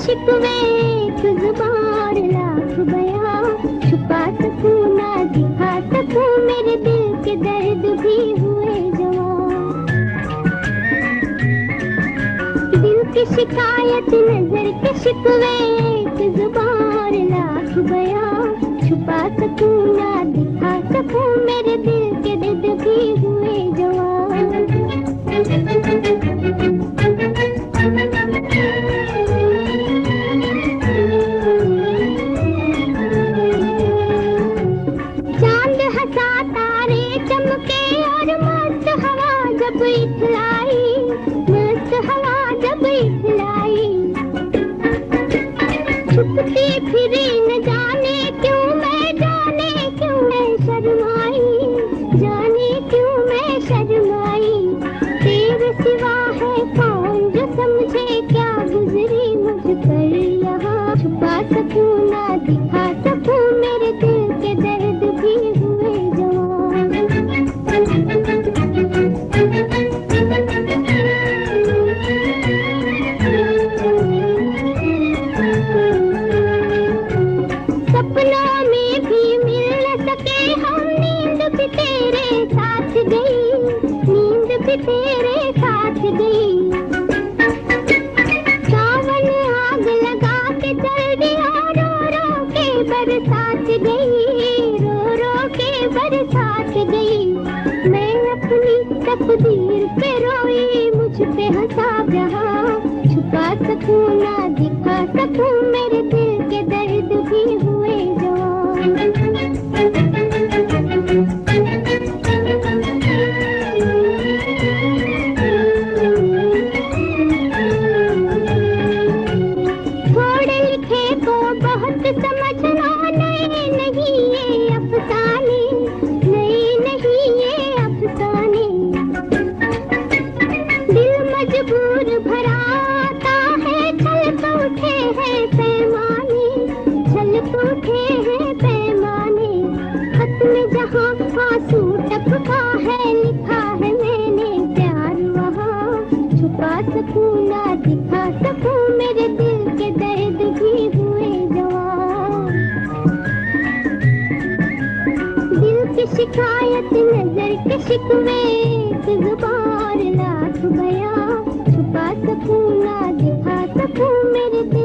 शिकवे एक जुबान लाख बयां, छुपा सकूं ना दिखा सकूं मेरे दिल के दर्द भी हुए जवां। दिल की शिकायत नजर के शिकवे एक जुबान लाख बयां, छुपा सकूं ना दिखा सकूं मेरे दिल के दर्द भी हुए जवां। चांद हंसा तारे चमके और मस्त हवा जब इठलाई, मस्त हवा जब इठलाई। छुपती फिरी न जाने क्यों मैं, जाने क्यों मैं शर्माई, जाने क्यों मैं शर्माई। तेरे सिवा है कौन जो समझे क्या गुजरी मुझ पर यहाँ। छुपा सकूं ना दिखा सकूं मेरे दिल के दर्द भी हुए जवां। सपनों में भी मिल न सके हम, नींद भी तेरे साथ गई, नींद भी तेरे साथ गई। सावन आग लगा के चल दिया, रो रो के बरसात गई, रो रो के बरसात गई। मैं अपनी तकदीर पे रोई, मुझ पे हंसा जहां। छुपा सकूं ना दिखा सकूं मेरे दिल के दर्द भी हुए जवां। थोड़े लिखे को बहुत समझना, नए नहीं ये अफसाने, नए नहीं ये अफसाने। दिल मजबूर भरा आता है, छल तो उठे हैं पैमाने, छल तो उठे हैं पैमाने। खत में जहाँ आंसू टपका है, लिखा है मैंने प्यार वहाँ। छुपा सकूं ना दिखा सकूं मेरे दिल के दर्द भी हुए जवां। दिल की शिकायत नजर के शिकवे एक जुबान लाख बयां, छुपा सकूं ना दिखा सकूं मेरे दिल